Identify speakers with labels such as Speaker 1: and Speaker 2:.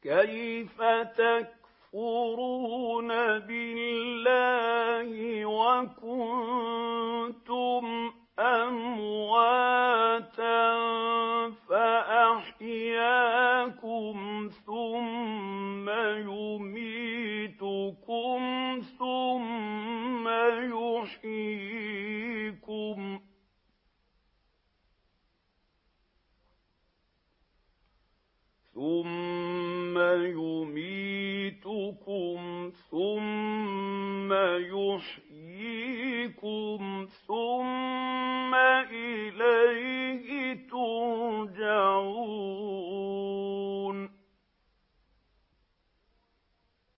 Speaker 1: كيف تكفرون بالله وكنتم أمواتا فأحياكم ثم يميتكم ثم يحييكم ثم إليه